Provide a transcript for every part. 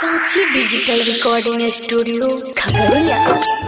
सांची digital recording studio Khagaria.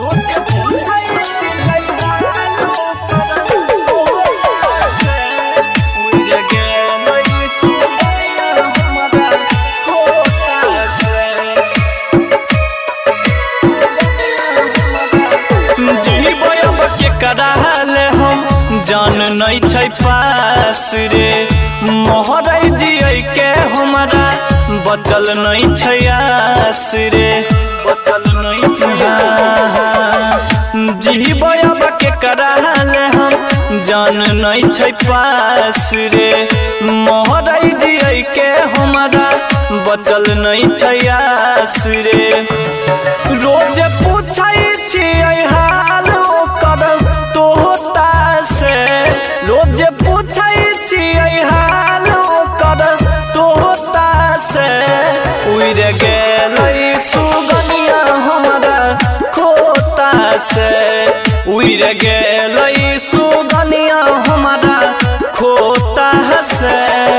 जान नहीं छै पास रे मोहरै जियै के हमरा बचल नहीं छै आस रे बचल नहीं छै जीबै अब के कराल हम जान नहीं छै पास रे मोहरै जियै के हमरा बचल नहीं छै आस रे रोज पूछै छियै हाल ओकर तोहता से रोज पूछै छियै हाल ओकर तोहता से उड़ गेलै सुगनिया हमरा खोता से उड़ गेलै सुगनिया हमरा खोता से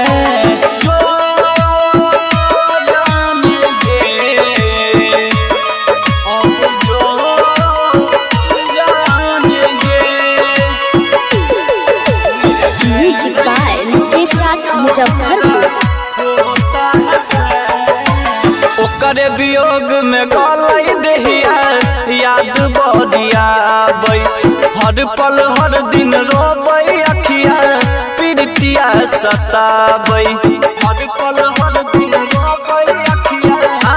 ओकरे वियोग में गलै देहिया याद बदिया हर पल हर दिन रोबै अखिया पीड़ितिया सताबै हर पल हर दिन रोबै अखिया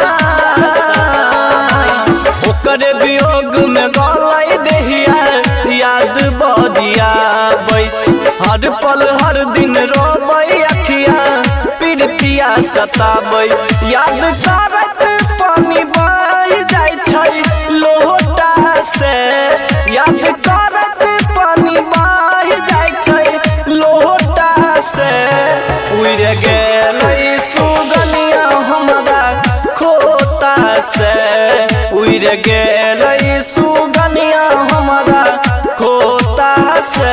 ओकरे वियोग में गलै देहिया याद बदिया हर पल हर दिन रोबै अखिया पीड़ितिया सताबै याद करत पानी बह जाइ छै लोटा से याद करत पानी बह जाइ छै लोटा से उड़ गेलै सुगनिया हमरा खोता से उड़ गेलै सुगनिया हमरा खोता से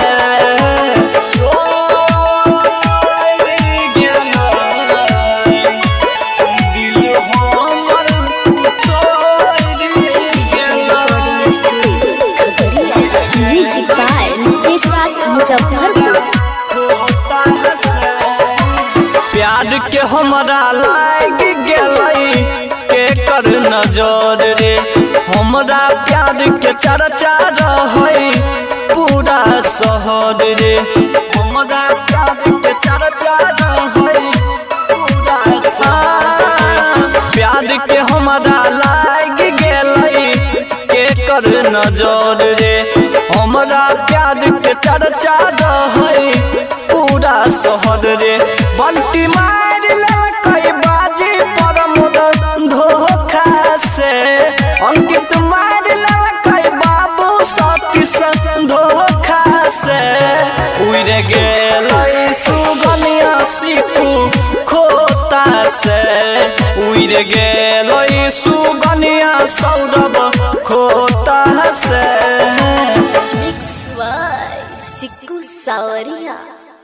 प्यार के हमरा लाग गेलै के कर नजर रे हमरा प्यार के चर्चा रहै पूरा शहर रे हमरा प्यार के चर्चा रहै पूरा शहर प्यार के हमरा लाग गेलै के कर नजर रे हमरा प्यार के चर्चा रहै पूरा शहर रे बंटी मार लेलकै बाजी पर मोद धोखा से अंकित मार लेलकै बाबू सतीश धोखा से उड़ गेलै सुगनिया सिकू खोता से उड़ गेलै सुगनिया सौरभ खोता से सिक्कू सावरिया।